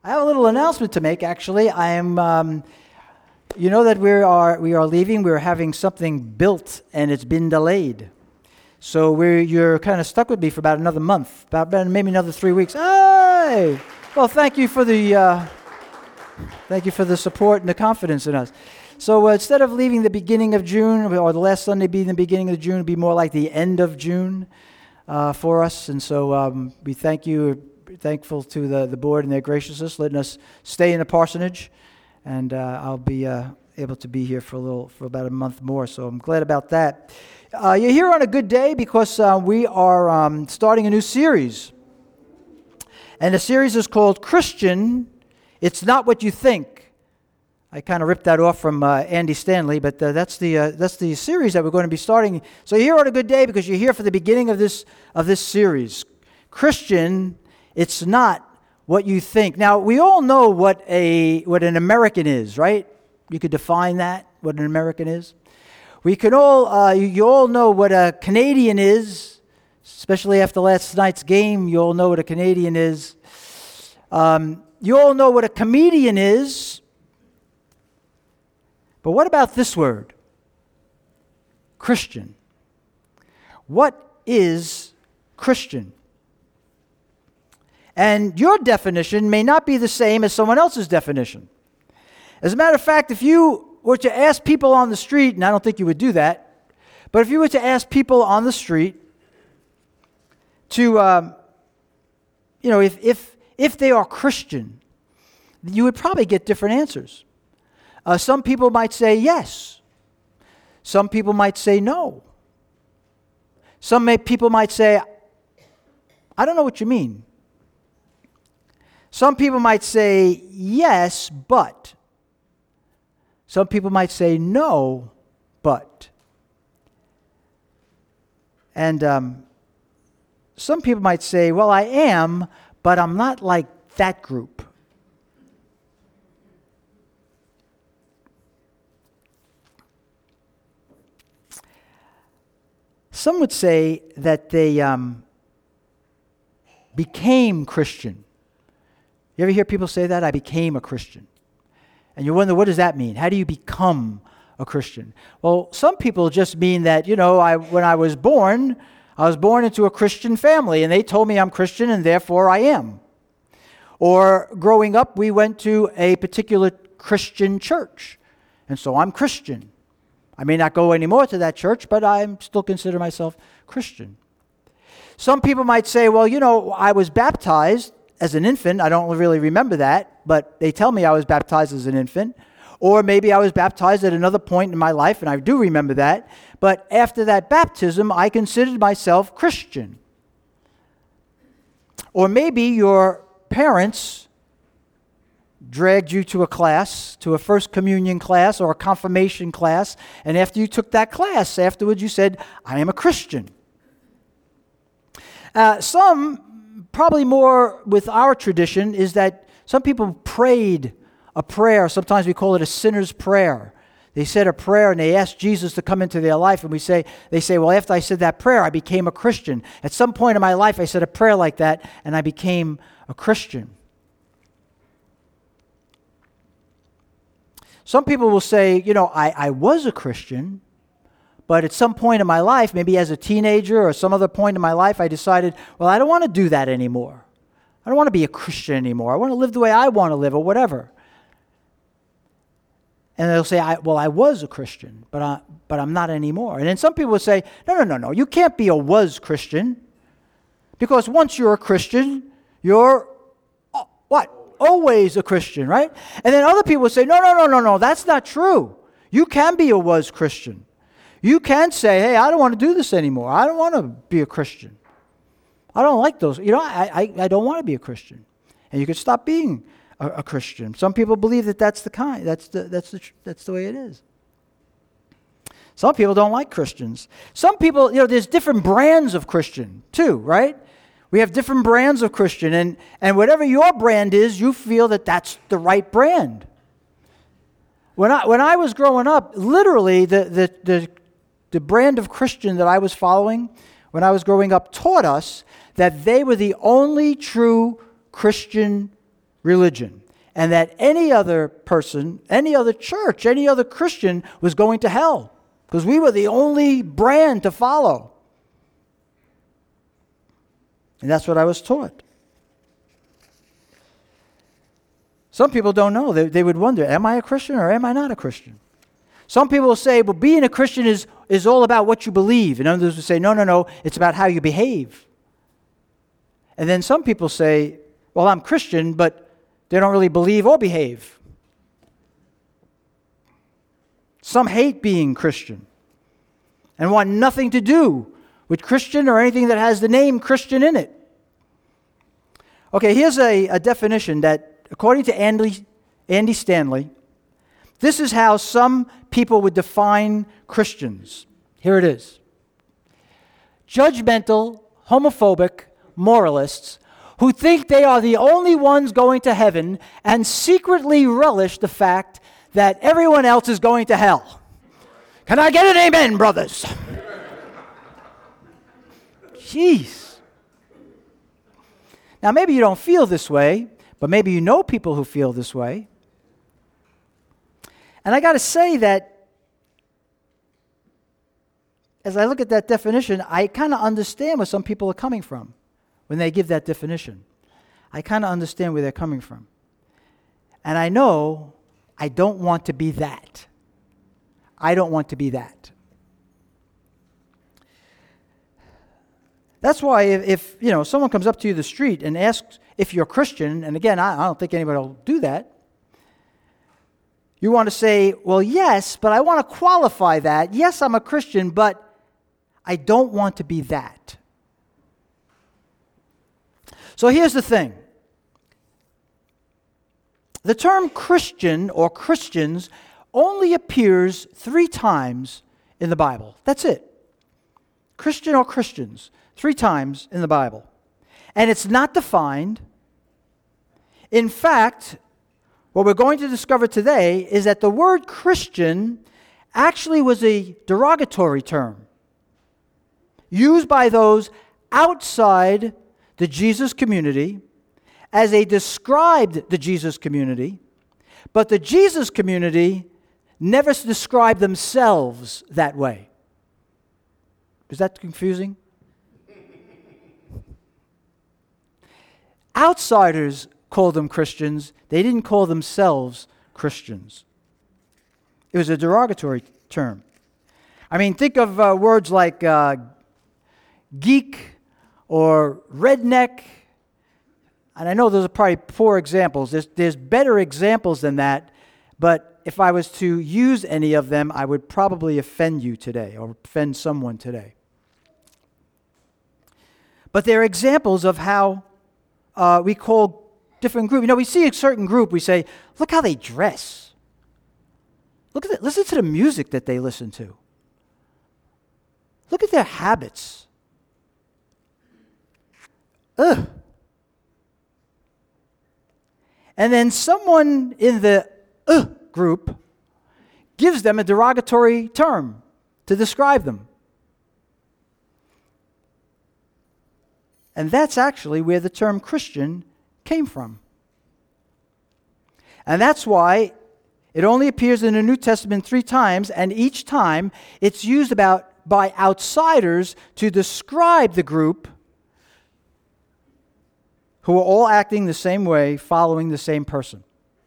I have a little announcement to make, actually. I am, you know that we are leaving. We're having something built, and it's been delayed. So you're kind of stuck with me for about another month, about maybe another 3 weeks. Hey! Well, thank you for the support and the confidence in us. So instead of leaving the beginning of June, or the last Sunday being the beginning of June, it'd be more like the end of June for us. And so we thank you. Thankful to the board and their graciousness, letting us stay in the parsonage, and I'll be able to be here for about a month more. So I'm glad about that. You're here on a good day because we are starting a new series, and the series is called Christian. It's Not What You Think. I kind of ripped that off from Andy Stanley, but that's the series that we're going to be starting. So you're here on a good day because you're here for the beginning of this series, Christian. It's not what you think. Now, we all know what an American is, right? You could define that, what an American is. We can all, you all know what a Canadian is, especially after last night's game. You all know what a Canadian is. You all know what a comedian is. But what about this word? Christian. What is Christian? And your definition may not be the same as someone else's definition. As a matter of fact, if you were to ask people on the street, and I don't think you would do that, but if you were to ask people on the street to, if they are Christian, you would probably get different answers. Some people might say yes. Some people might say no. People might say, I don't know what you mean. Some people might say yes, but. Some people might say no, but. And some people might say, well, I am, but I'm not like that group. Some would say that they became Christian. You ever hear people say that? I became a Christian. And you wonder, what does that mean? How do you become a Christian? Well, some people just mean that, when I was born into a Christian family, and they told me I'm Christian, and therefore I am. Or growing up, we went to a particular Christian church, and so I'm Christian. I may not go anymore to that church, but I still consider myself Christian. Some people might say, well, I was baptized as an infant. I don't really remember that, but they tell me I was baptized as an infant. Or maybe I was baptized at another point in my life, and I do remember that. But after that baptism, I considered myself Christian. Or maybe your parents dragged you to a class, to a first communion class or a confirmation class, and after you took that class, afterwards you said, I am a Christian. Some, probably more with our tradition, is that some people prayed a prayer. Sometimes we call it a sinner's prayer. They said a prayer and they asked Jesus to come into their life, and they say, well, after I said that prayer, I became a Christian. At some point in my life, I said a prayer like that, and I became a Christian. Some people will say, I was a Christian, but at some point in my life, maybe as a teenager or some other point in my life, I decided, well, I don't want to do that anymore. I don't want to be a Christian anymore. I want to live the way I want to live or whatever. And they'll say, I was a Christian, but I'm not anymore. And then some people will say, no, you can't be a was Christian, because once you're a Christian, you're what? Always a Christian, right? And then other people will say, no, that's not true. You can be a was Christian. You can say, hey, I don't want to do this anymore. I don't want to be a Christian. I don't like those. I don't want to be a Christian. And you can stop being a Christian. Some people believe that that's the way it is. Some people don't like Christians. Some people, there's different brands of Christian too, right? We have different brands of Christian, and whatever your brand is, you feel that that's the right brand. When I was growing up, literally the brand of Christian that I was following when I was growing up taught us that they were the only true Christian religion, and that any other person, any other church, any other Christian was going to hell because we were the only brand to follow. And that's what I was taught. Some people don't know. They would wonder, am I a Christian or am I not a Christian? Some people will say, well, being a Christian is all about what you believe. And others will say, no, it's about how you behave. And then some people say, well, I'm Christian, but they don't really believe or behave. Some hate being Christian and want nothing to do with Christian or anything that has the name Christian in it. Okay, here's a definition that, according to Andy Stanley, this is how some people would define Christians. Here it is. Judgmental, homophobic moralists who think they are the only ones going to heaven and secretly relish the fact that everyone else is going to hell. Can I get an amen, brothers? Jeez. Now, maybe you don't feel this way, but maybe you know people who feel this way. And I got to say that as I look at that definition, I kind of understand where some people are coming from when they give that definition. I kind of understand where they're coming from. And I know I don't want to be that. I don't want to be that. That's why if someone comes up to you in the street and asks if you're Christian, and again, I don't think anybody will do that, you want to say, well, yes, but I want to qualify that. Yes, I'm a Christian, but I don't want to be that. So here's the thing. The term Christian or Christians only appears 3 times in the Bible. That's it. Christian or Christians, 3 times in the Bible. And it's not defined. In fact, what we're going to discover today is that the word Christian actually was a derogatory term used by those outside the Jesus community as they described the Jesus community, but the Jesus community never described themselves that way. Is that confusing? Outsiders called them Christians. They didn't call themselves Christians. It was a derogatory term. I mean, think of words like geek or redneck. And I know those are probably poor examples. There's better examples than that. But if I was to use any of them, I would probably offend you today or offend someone today. But they're examples of how we call different groups. We see a certain group, we say, look how they dress. Look at that. Listen to the music that they listen to. Look at their habits. Ugh. And then someone in the group gives them a derogatory term to describe them. And that's actually where the term Christian came from. And that's why it only appears in the New Testament 3 times, and each time it's used by outsiders to describe the group who are all acting the same way, following the same person.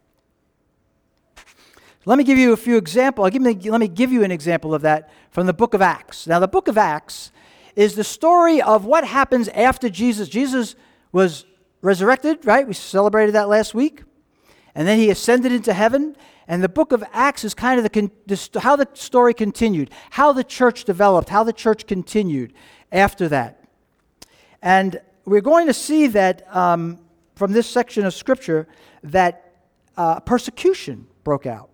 Let me give you a few examples. Let me give you an example of that from the book of Acts. Now, the book of Acts is the story of what happens after Jesus. Jesus was resurrected, right? We celebrated that last week. And then he ascended into heaven. And the book of Acts is kind of how the story continued, how the church developed, how the church continued after that. And we're going to see that from this section of Scripture that persecution broke out.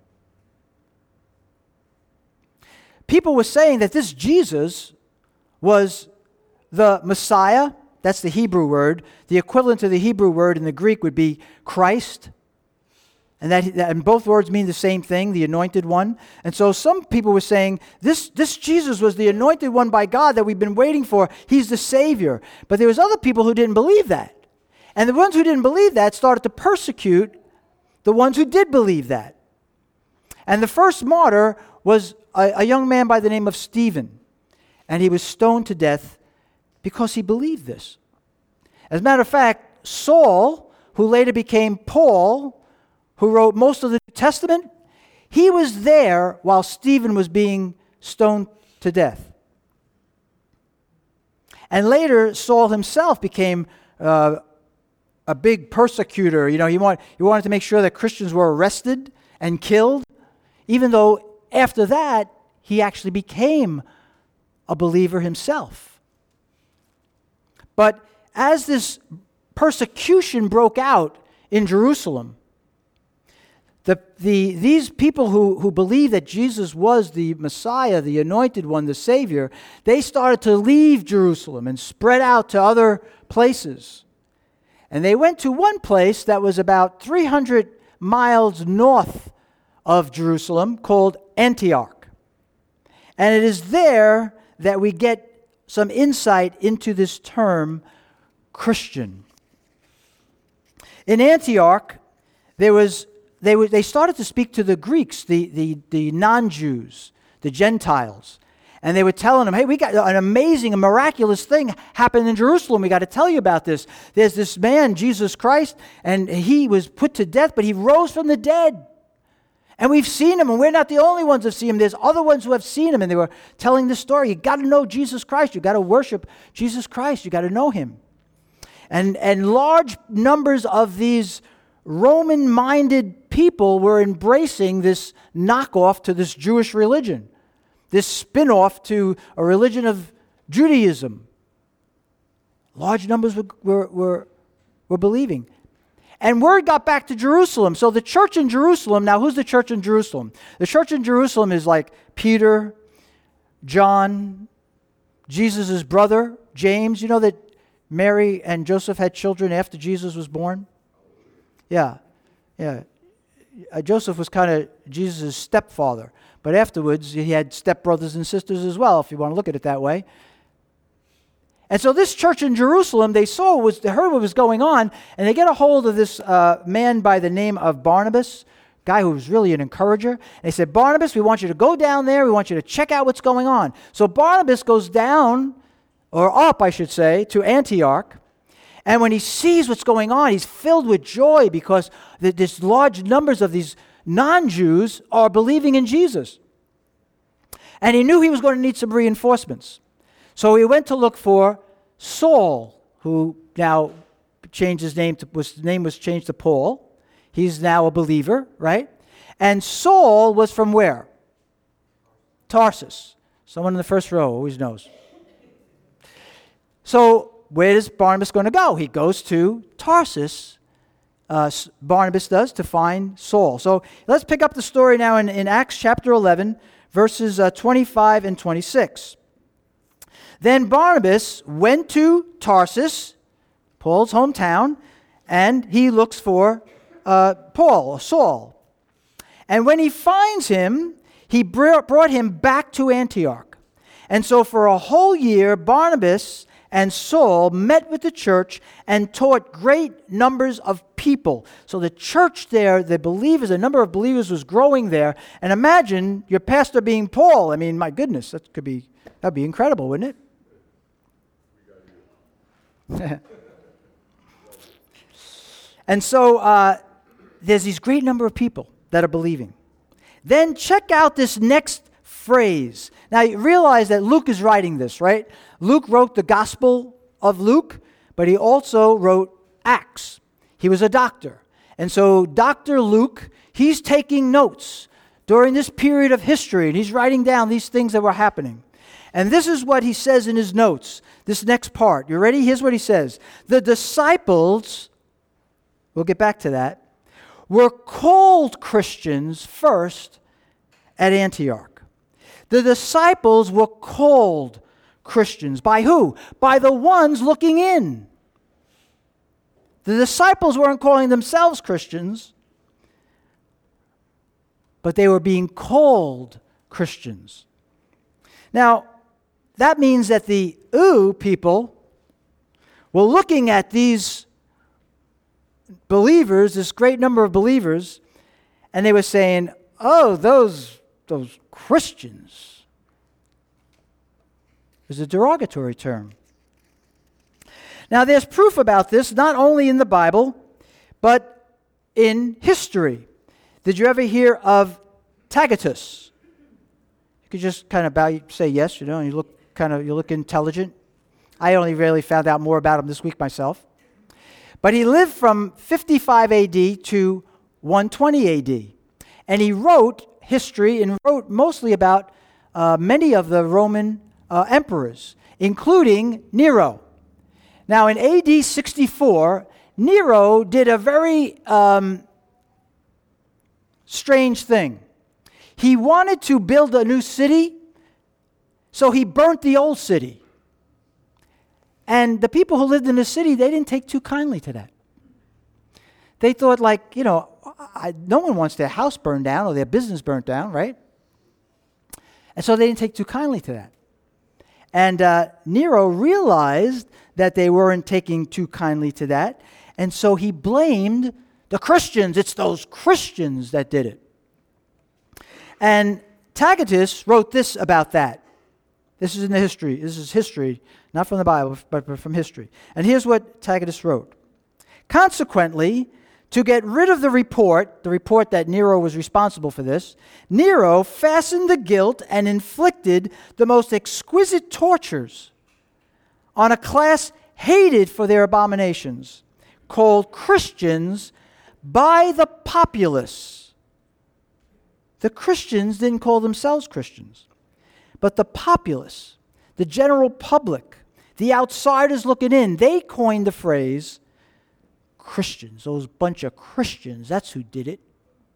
People were saying that this Jesus was the Messiah. That's the Hebrew word. The equivalent to the Hebrew word in the Greek would be Christ. And both words mean the same thing, the anointed one. And so some people were saying, this Jesus was the anointed one by God that we've been waiting for. He's the Savior. But there was other people who didn't believe that. And the ones who didn't believe that started to persecute the ones who did believe that. And the first martyr was a young man by the name of Stephen. And he was stoned to death because he believed this. As a matter of fact, Saul, who later became Paul, who wrote most of the New Testament, he was there while Stephen was being stoned to death. And later, Saul himself became a big persecutor. You know, he wanted to make sure that Christians were arrested and killed, even though after that, he actually became a believer himself. But as this persecution broke out in Jerusalem, these people who believed that Jesus was the Messiah, the Anointed One, the Savior, they started to leave Jerusalem and spread out to other places. And they went to one place that was about 300 miles north of Jerusalem called Antioch. And it is there that we get some insight into this term, Christian. In Antioch, they started to speak to the Greeks, the non-Jews, the Gentiles. And they were telling them, hey, we got an amazing, a miraculous thing happened in Jerusalem. We got to tell you about this. There's this man, Jesus Christ, and he was put to death, but he rose from the dead. And we've seen him, and we're not the only ones who've seen him. There's other ones who have seen him, and they were telling the story. You got to know Jesus Christ. You got to worship Jesus Christ. You got to know him. And large numbers of these Roman-minded people were embracing this knockoff to this Jewish religion, this spin-off to a religion of Judaism. Large numbers were believing. And word got back to Jerusalem. So the church in Jerusalem, now who's the church in Jerusalem? The church in Jerusalem is like Peter, John, Jesus' brother, James. You know that Mary and Joseph had children after Jesus was born? Yeah. Joseph was kind of Jesus' stepfather. But afterwards, he had stepbrothers and sisters as well, if you want to look at it that way. And so this church in Jerusalem, they heard what was going on, and they get a hold of this man by the name of Barnabas, guy who was really an encourager. And they said, Barnabas, we want you to go down there. We want you to check out what's going on. So Barnabas goes down, or up, I should say, to Antioch. And when he sees what's going on, he's filled with joy because there's large numbers of these non-Jews are believing in Jesus. And he knew he was going to need some reinforcements. So he went to look for Saul, who now changed his name. His name was changed to Paul. He's now a believer, right? And Saul was from where? Tarsus. Someone in the first row always knows. So where is Barnabas going to go? He goes to Tarsus. Barnabas does, to find Saul. So let's pick up the story now in Acts chapter 11, verses 25 and 26. Then Barnabas went to Tarsus, Paul's hometown, and he looks for Saul. And when he finds him, he brought him back to Antioch. And so for a whole year, Barnabas and Saul met with the church and taught great numbers of people. So the church there, the number of believers was growing there. And imagine your pastor being Paul. I mean, my goodness, that'd be incredible, wouldn't it? And so there's these great number of people that are believing. Then check out this next phrase. Now you realize that Luke is writing this, right? Luke wrote the Gospel of Luke, but he also wrote Acts. He was a doctor. And so Dr. Luke, he's taking notes during this period of history, and he's writing down these things that were happening. And this is what he says in his notes, this next part. You ready? Here's what he says. The disciples, we'll get back to that, were called Christians first at Antioch. The disciples were called Christians. By who? By the ones looking in. The disciples weren't calling themselves Christians, but they were being called Christians. Now, that means that the people were looking at these believers, this great number of believers, and they were saying, oh, those Christians. It was a derogatory term. Now, there's proof about this, not only in the Bible, but in history. Did you ever hear of Tacitus? You could just kind of say yes, and you look intelligent. I only really found out more about him this week myself. But he lived from 55 AD to 120 AD. And he wrote history and wrote mostly about many of the Roman emperors, including Nero. Now, in AD 64, Nero did a very strange thing. He wanted to build a new city, so he burnt the old city. And the people who lived in the city, they didn't take too kindly to that. They thought no one wants their house burned down or their business burnt down, right? And so they didn't take too kindly to that. And Nero realized that they weren't taking too kindly to that, and so he blamed the Christians. It's those Christians that did it. And Tacitus wrote this about that. This is in the history. This is history, not from the Bible, but from history. And here's what Tacitus wrote. Consequently, to get rid of the report that Nero was responsible for this, Nero fastened the guilt and inflicted the most exquisite tortures on a class hated for their abominations, called Christians by the populace. The Christians didn't call themselves Christians, but the populace, the general public, the outsiders looking in, they coined the phrase Christians, those bunch of Christians, that's who did it.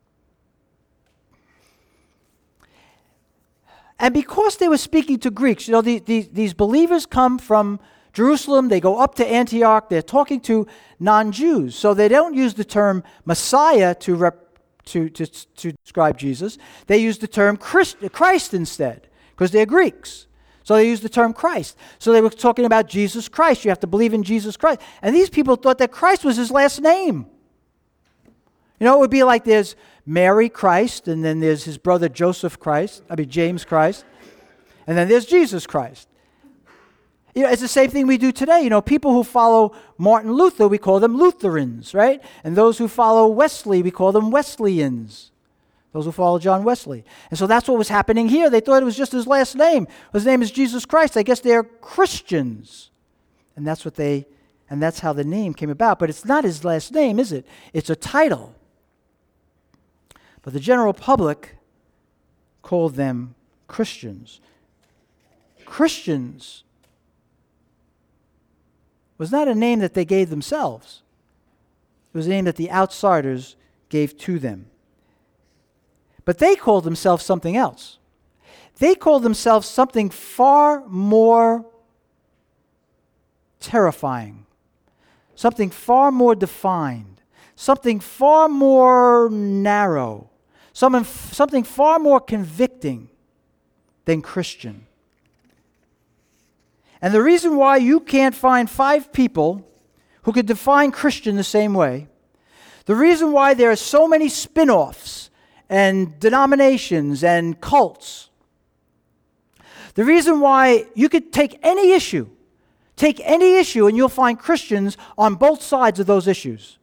And because they were speaking to Greeks, these believers come from Jerusalem, they go up to Antioch, they're talking to non-Jews. So they don't use the term Messiah to describe Jesus. They use the term Christ instead, because they're Greeks. So they used the term Christ. So they were talking about Jesus Christ. You have to believe in Jesus Christ. And these people thought that Christ was his last name. It would be like there's Mary Christ, and then there's his brother James Christ, and then there's Jesus Christ. It's the same thing we do today. People who follow Martin Luther, we call them Lutherans, right? And those who follow Wesley, we call them Wesleyans. Those who follow John Wesley. And so that's what was happening here. They thought it was just his last name. His name is Jesus Christ. I guess they're Christians. And that's how the name came about. But it's not his last name, is it? It's a title. But the general public called them Christians. Christians was not a name that they gave themselves. It was a name that the outsiders gave to them. But they called themselves something else. They called themselves something far more terrifying, something far more defined, something far more narrow, something far more convicting than Christian. And the reason why you can't find 5 people who could define Christian the same way, the reason why there are so many spin-offs and denominations and cults. The reason why you could take any issue and you'll find Christians on both sides of those issues.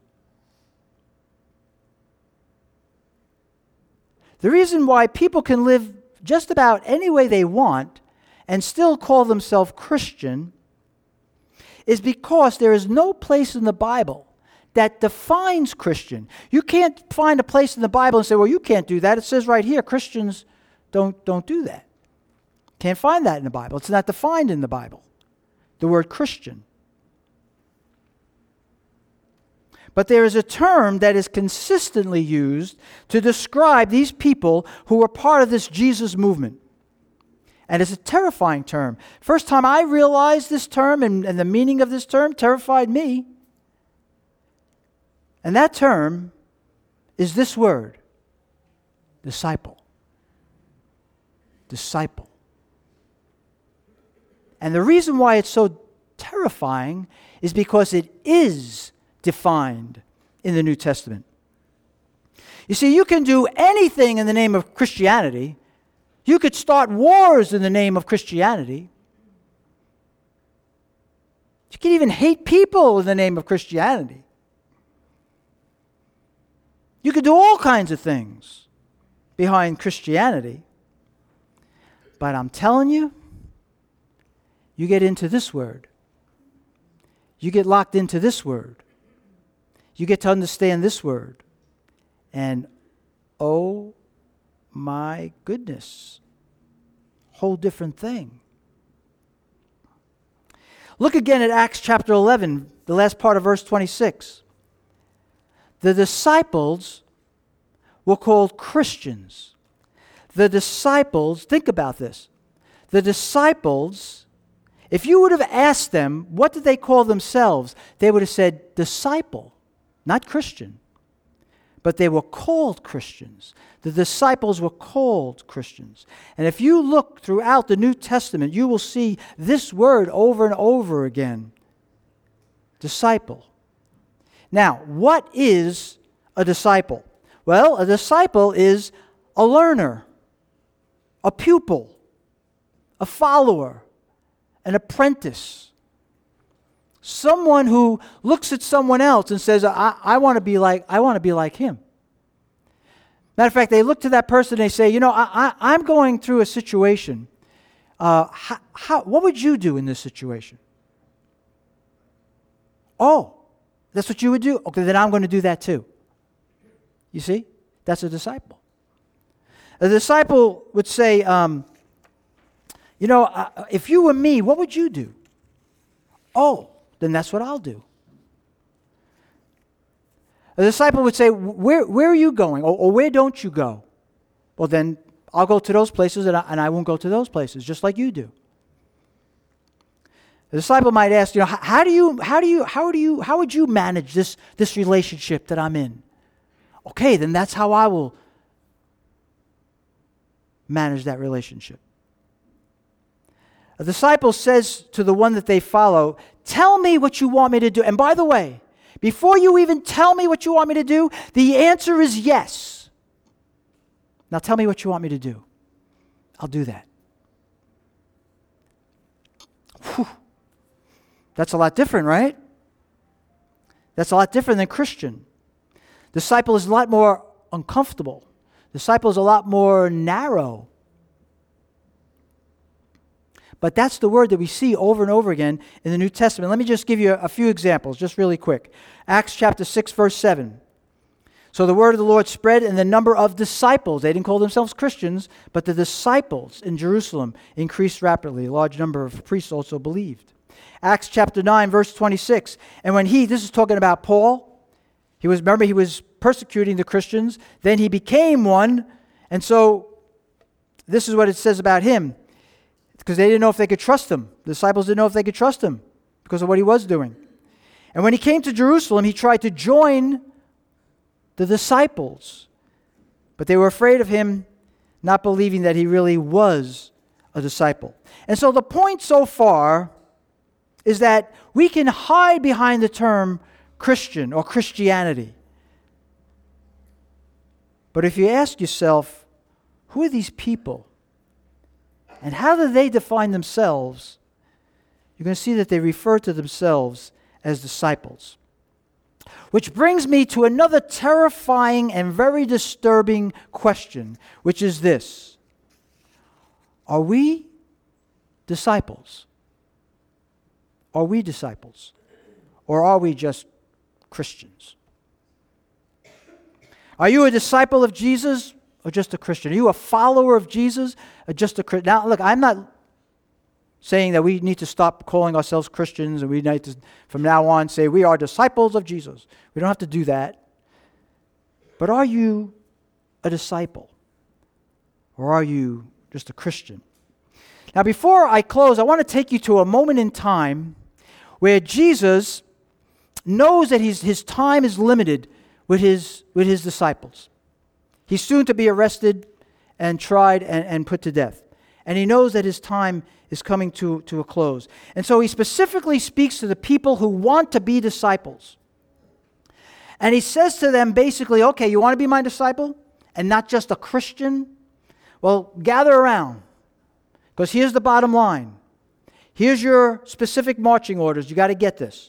The reason why people can live just about any way they want and still call themselves Christian is because there is no place in the Bible that defines Christian. You can't find a place in the Bible and say, well, you can't do that. It says right here, Christians don't do that. Can't find that in the Bible. It's not defined in the Bible, the word Christian. But there is a term that is consistently used to describe these people who were part of this Jesus movement. And it's a terrifying term. First time I realized this term and the meaning of this term terrified me. And that term is this word, disciple. Disciple. And the reason why it's so terrifying is because it is defined in the New Testament. You see, you can do anything in the name of Christianity. You could start wars in the name of Christianity. You can even hate people in the name of Christianity. You could do all kinds of things behind Christianity. But I'm telling you, you get into this word. You get locked into this word. You get to understand this word. And oh my goodness, whole different thing. Look again at Acts chapter 11, the last part of verse 26. The disciples were called Christians. The disciples, think about this. The disciples, if you would have asked them, what did they call themselves? They would have said disciple, not Christian. But they were called Christians. The disciples were called Christians. And if you look throughout the New Testament, you will see this word over and over again. Disciple. Now, what is a disciple? Well, a disciple is a learner, a pupil, a follower, an apprentice. Someone who looks at someone else and says, I want to be like him. Matter of fact, they look to that person and they say, I'm going through a situation. What would you do in this situation? Oh, that's what you would do? Okay, then I'm going to do that too. You see? That's a disciple. A disciple would say, if you were me, what would you do? Oh, then that's what I'll do. A disciple would say, where are you going? Or where don't you go? Well, then I'll go to those places and I won't go to those places, just like you do. A disciple might ask, how would you manage this relationship that I'm in? Okay, then that's how I will manage that relationship. A disciple says to the one that they follow, tell me what you want me to do. And by the way, before you even tell me what you want me to do, the answer is yes. Now tell me what you want me to do. I'll do that. Whew. That's a lot different, right? That's a lot different than Christian. Disciple is a lot more uncomfortable. Disciple is a lot more narrow. But that's the word that we see over and over again in the New Testament. Let me just give you a few examples, just really quick. Acts chapter 6, verse 7. So the word of the Lord spread, and the number of disciples, they didn't call themselves Christians, but the disciples in Jerusalem increased rapidly. A large number of priests also believed. Acts chapter 9, verse 26. And when this is talking about Paul, he was persecuting the Christians, then he became one, and so this is what it says about him. Because they didn't know if they could trust him. The disciples didn't know if they could trust him because of what he was doing. And when he came to Jerusalem, he tried to join the disciples. But they were afraid of him, not believing that he really was a disciple. And so the point so far is that we can hide behind the term Christian or Christianity. But if you ask yourself, who are these people? And how do they define themselves? You're going to see that they refer to themselves as disciples. Which brings me to another terrifying and very disturbing question, which is this. Are we disciples? Are we disciples? Or are we just Christians? Are you a disciple of Jesus? Or just a Christian? Are you a follower of Jesus or just a Christian? Now, look, I'm not saying that we need to stop calling ourselves Christians and we need to, from now on, say we are disciples of Jesus. We don't have to do that. But are you a disciple? Or are you just a Christian? Now, before I close, I want to take you to a moment in time where Jesus knows that his time is limited with his disciples. He's soon to be arrested and tried and put to death. And he knows that his time is coming to a close. And so he specifically speaks to the people who want to be disciples. And he says to them basically, okay, you want to be my disciple and not just a Christian? Well, gather around, because here's the bottom line. Here's your specific marching orders. You got to get this.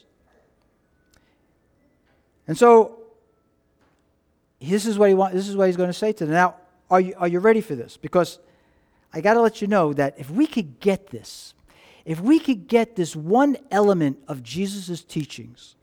And so this is what he's going to say to them. Now, are you ready for this? Because I got to let you know that if we could get this one element of Jesus' teachings,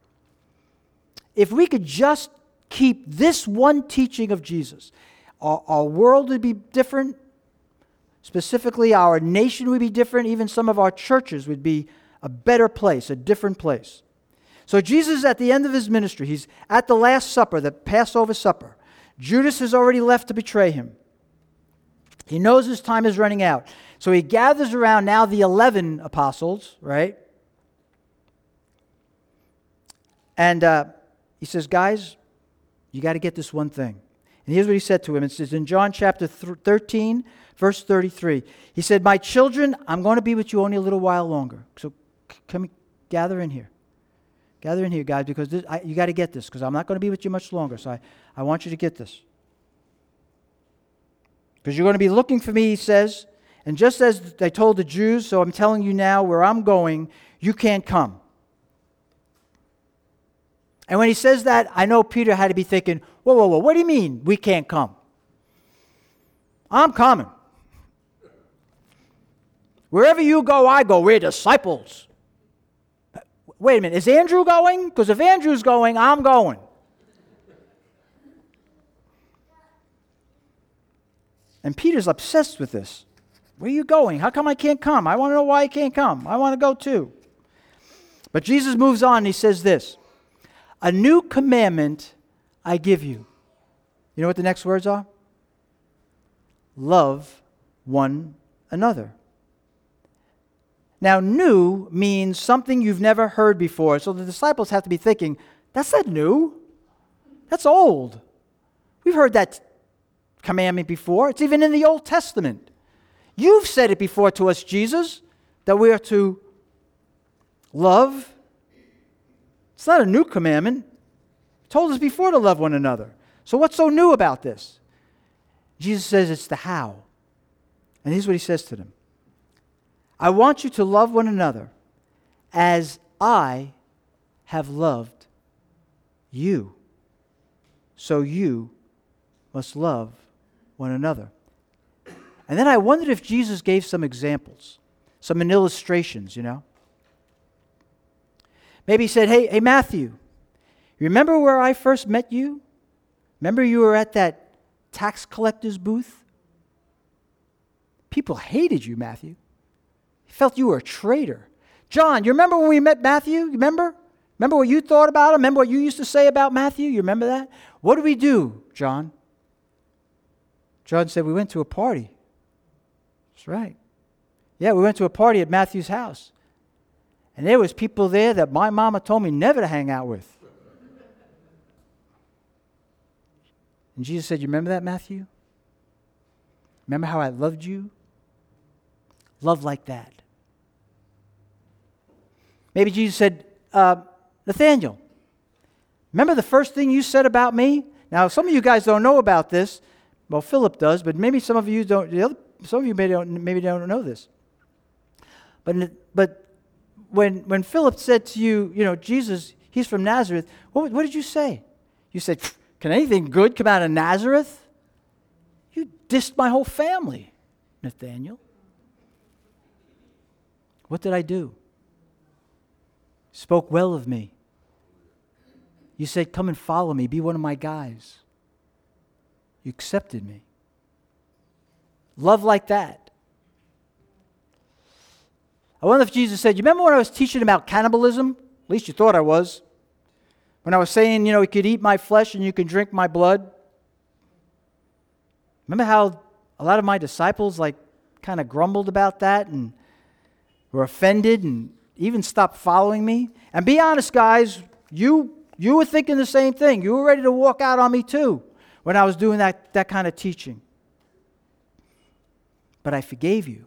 if we could just keep this one teaching of Jesus, our world would be different. Specifically, our nation would be different. Even some of our churches would be a better place, a different place. So Jesus, at the end of his ministry, he's at the Last Supper, the Passover supper. Judas has already left to betray him. He knows his time is running out. So he gathers around now the 11 apostles, right? And he says, guys, you got to get this one thing. And here's what he said to him. It says in John chapter 13, verse 33. He said, my children, I'm going to be with you only a little while longer. So come gather in here. Gather in here, guys, because you got to get this, because I'm not going to be with you much longer. So I want you to get this. Because you're going to be looking for me, he says. And just as they told the Jews, so I'm telling you now, where I'm going, you can't come. And when he says that, I know Peter had to be thinking, whoa, what do you mean we can't come? I'm coming. Wherever you go, I go. We're disciples. Wait a minute, is Andrew going? Because if Andrew's going, I'm going. And Peter's obsessed with this. Where are you going? How come I can't come? I want to know why I can't come. I want to go too. But Jesus moves on and he says this. A new commandment I give you. You know what the next words are? Love one another. Now, new means something you've never heard before. So the disciples have to be thinking, that's not new. That's old. We've heard that commandment before. It's even in the Old Testament. You've said it before to us, Jesus, that we are to love. It's not a new commandment. You told us before to love one another. So what's so new about this? Jesus says it's the how. And here's what he says to them. I want you to love one another as I have loved you. So you must love one another. And then I wondered if Jesus gave some examples, some illustrations, you know. Maybe he said, hey Matthew, remember where I first met you? Remember you were at that tax collector's booth? People hated you, Matthew. He felt you were a traitor. John, you remember when we met Matthew? You remember? Remember what you thought about him? Remember what you used to say about Matthew? You remember that? What did we do, John? John said, we went to a party. That's right. Yeah, we went to a party at Matthew's house. And there was people there that my mama told me never to hang out with. And Jesus said, you remember that, Matthew? Remember how I loved you? Love like that. Maybe Jesus said, Nathaniel, remember the first thing you said about me? Now, some of you guys don't know about this. Well, Philip does, but maybe some of you don't. Some of you maybe don't know this. But when Philip said to you, you know, Jesus, he's from Nazareth, what did you say? You said, can anything good come out of Nazareth? You dissed my whole family, Nathaniel. What did I do? Spoke well of me. You said, come and follow me, be one of my guys. You accepted me. Love like that. I wonder if Jesus said, you remember when I was teaching about cannibalism? At least you thought I was. When I was saying, you know, you could eat my flesh and you can drink my blood. Remember how a lot of my disciples kind of grumbled about that and were offended and even stopped following me? And be honest, guys, you were thinking the same thing. You were ready to walk out on me too when I was doing that kind of teaching. But I forgave you.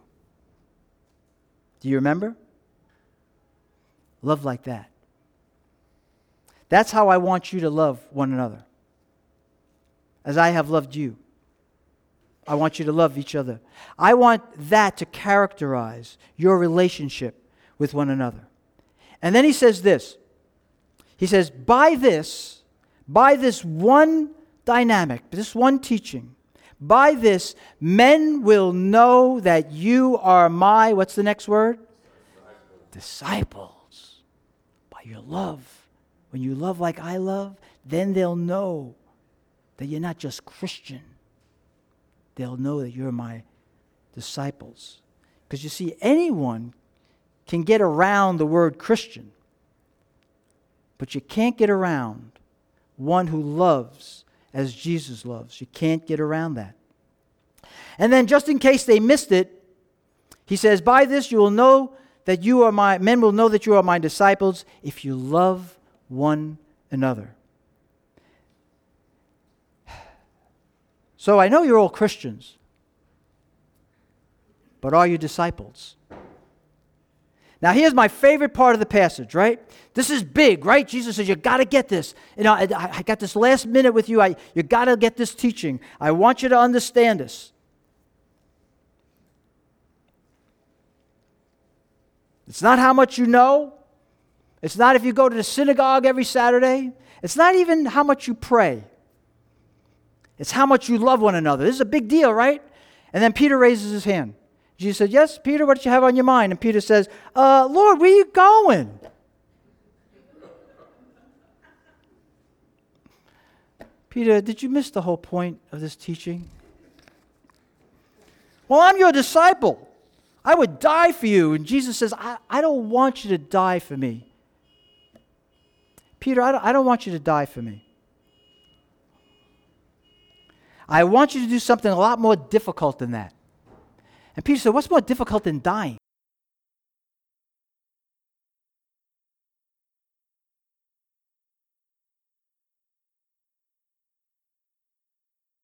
Do you remember? Love like that. That's how I want you to love one another. As I have loved you, I want you to love each other. I want that to characterize your relationship with one another. And then he says this. He says, by this one dynamic, this one teaching, by this men will know that you are my, what's the next word? Disciples. By your love. When you love like I love, then they'll know that you're not just Christian. They'll know that you're my disciples. Because you see, anyone can get around the word Christian, but you can't get around one who loves as Jesus loves. You can't get around that. And then just in case they missed it, he says, by this you will know that you are men will know that you are my disciples if you love one another. So I know you're all Christians, but are you disciples? Now here's my favorite part of the passage, right? This is big, right? Jesus says, you got to get this. You know, I got this last minute with you. You got to get this teaching. I want you to understand this. It's not how much you know. It's not if you go to the synagogue every Saturday. It's not even how much you pray. It's how much you love one another. This is a big deal, right? And then Peter raises his hand. Jesus said, yes, Peter, what did you have on your mind? And Peter says, Lord, where are you going? Peter, did you miss the whole point of this teaching? Well, I'm your disciple. I would die for you. And Jesus says, I don't want you to die for me. Peter, I don't want you to die for me. I want you to do something a lot more difficult than that. And Peter said, what's more difficult than dying?